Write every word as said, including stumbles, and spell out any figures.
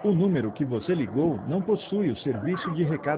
O número que você ligou não possui o serviço de recado